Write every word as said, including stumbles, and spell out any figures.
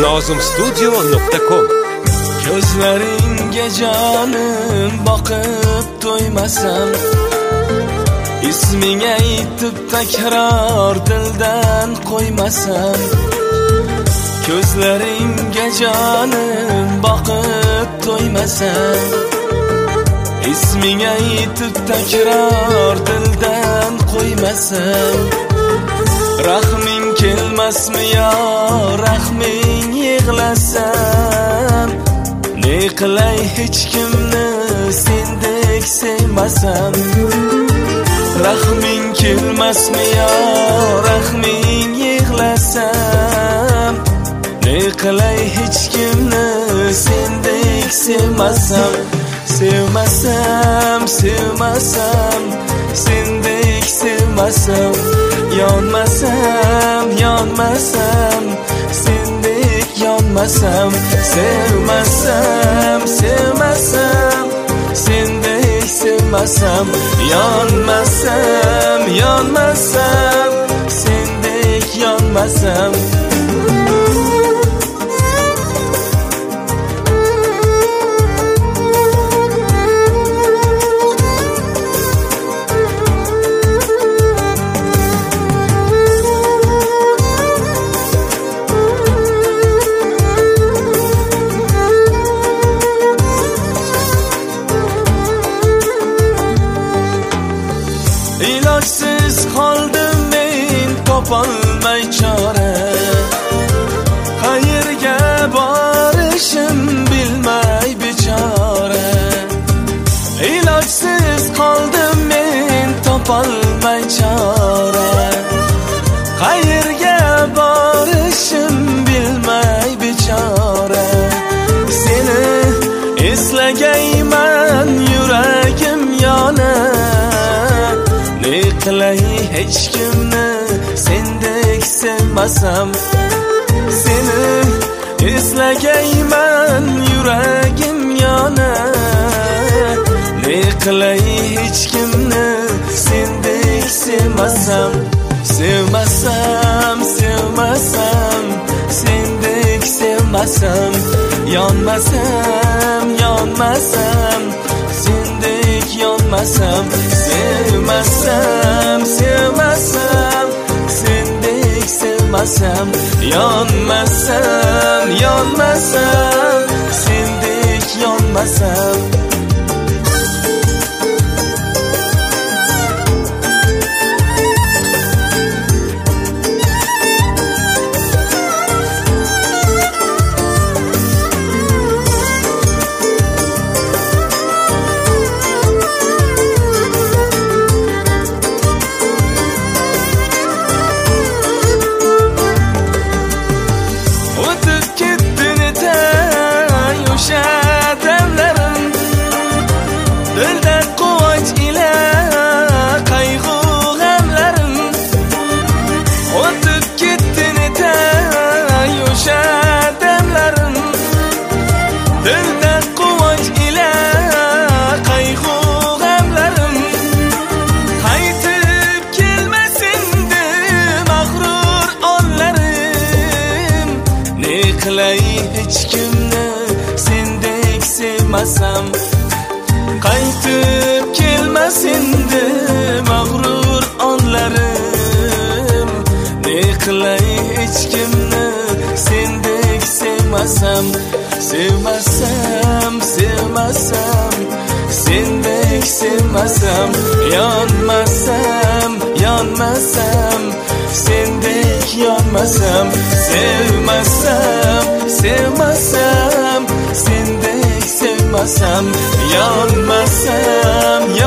nozim studio nuqta com. Ko'zlaringga jonim boqib to'ymasam, isming aytib takror dildan qo'ymasam. Ko'zlaringga jonim boqib to'ymasam, isming aytib takror dildan qo'ymasam. Rahming kelmasmi yo, rahming yig'lasam, ne qilay hech kimni sendek sevmasam. Rahming kelmasmi yo, rahming yig'lasam, ne qilay hech kimni sendek sevmasam. Sevmasam, sevmasam, sendek sevmasam. Yonmasam, yonmasam, sendek yonmasam. Sevmasam, sevmasam, sendek sevmasam. Yonmasam, yonmasam, sendek yonmasam. İlojsiz qoldim men topolmay chora, qayerga borishim bilmay bechora. İlojsiz qoldim men topolmay chora, qayerga borishim bilmay bechora. Seni eslagayman yuragim yonar, ne qilay hech kimni sendek sevmasam. Seni eslagayman yuragim yonar, ne qilay hech kimni sendek sevmasam. Sevmasam, sevmasam, sendek sevmasam. Yonmasam, yonmasam, sendek yonmasam. Sevmasam, sevmasam, sendek sevmasam. Yonmasam, yonmasam, sendek yonmasam. Dilda quvonch ila qayg'u g'amlarim, o'tib ketdi netay o'sha damlarim. Dilda quvonch ila qayg'u g'amlarim, qaytib kelmasindi mag'rur onlarim. Ne qilay hech kimni sendek sevmasam, qaytib kelmasindi mag'rur onlarim. Ne qilay hech kimni sendek sevmasam. Sevmasam, sevmasam, sendek sevmasam. Yonmasam, yonmasam, sendek yonmasam. Sevmasam, sevmasam, sendek sevmasam. Yonmasam,